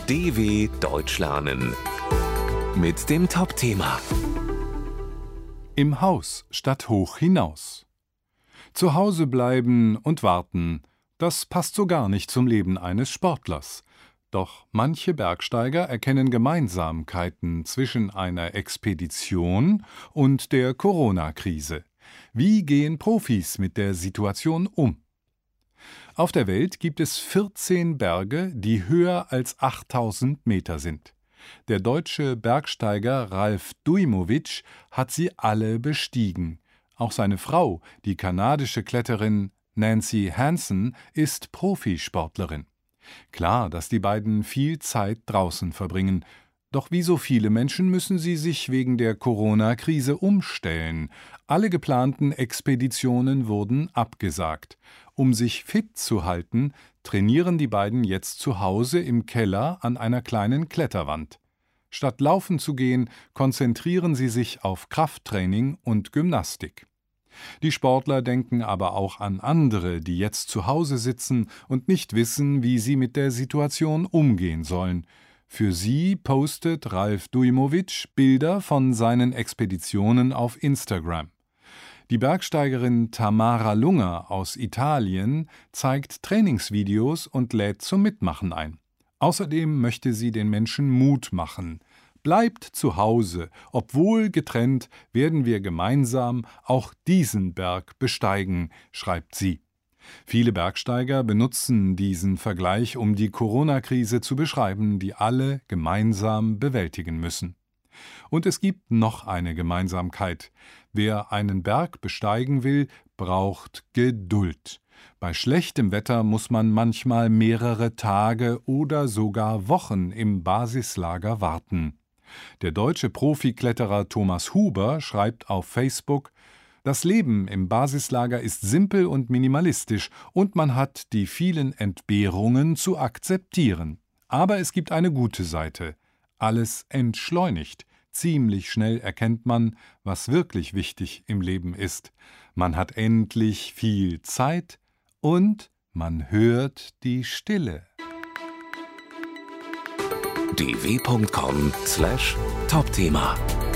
DW Deutsch lernen mit dem Top-Thema Im Haus statt hoch hinaus. Zu Hause bleiben und warten, das passt so gar nicht zum Leben eines Sportlers. Doch manche Bergsteiger erkennen Gemeinsamkeiten zwischen einer Expedition und der Corona-Krise. Wie gehen Profis mit der Situation um? Auf der Welt gibt es 14 Berge, die höher als 8000 Meter sind. Der deutsche Bergsteiger Ralf Dujmovic hat sie alle bestiegen. Auch seine Frau, die kanadische Kletterin Nancy Hansen, ist Profisportlerin. Klar, dass die beiden viel Zeit draußen verbringen. Doch wie so viele Menschen müssen sie sich wegen der Corona-Krise umstellen. Alle geplanten Expeditionen wurden abgesagt. Um sich fit zu halten, trainieren die beiden jetzt zu Hause im Keller an einer kleinen Kletterwand. Statt laufen zu gehen, konzentrieren sie sich auf Krafttraining und Gymnastik. Die Sportler denken aber auch an andere, die jetzt zu Hause sitzen und nicht wissen, wie sie mit der Situation umgehen sollen. Für sie postet Ralf Dujmovic Bilder von seinen Expeditionen auf Instagram. Die Bergsteigerin Tamara Lunger aus Italien zeigt Trainingsvideos und lädt zum Mitmachen ein. Außerdem möchte sie den Menschen Mut machen. Bleibt zu Hause, obwohl getrennt werden wir gemeinsam auch diesen Berg besteigen, schreibt sie. Viele Bergsteiger benutzen diesen Vergleich, um die Corona-Krise zu beschreiben, die alle gemeinsam bewältigen müssen. Und es gibt noch eine Gemeinsamkeit. Wer einen Berg besteigen will, braucht Geduld. Bei schlechtem Wetter muss man manchmal mehrere Tage oder sogar Wochen im Basislager warten. Der deutsche Profikletterer Thomas Huber schreibt auf Facebook: Das Leben im Basislager ist simpel und minimalistisch und man hat die vielen Entbehrungen zu akzeptieren. Aber es gibt eine gute Seite. Alles entschleunigt. Ziemlich schnell erkennt man, was wirklich wichtig im Leben ist. Man hat endlich viel Zeit und man hört die Stille. dw.com/Topthema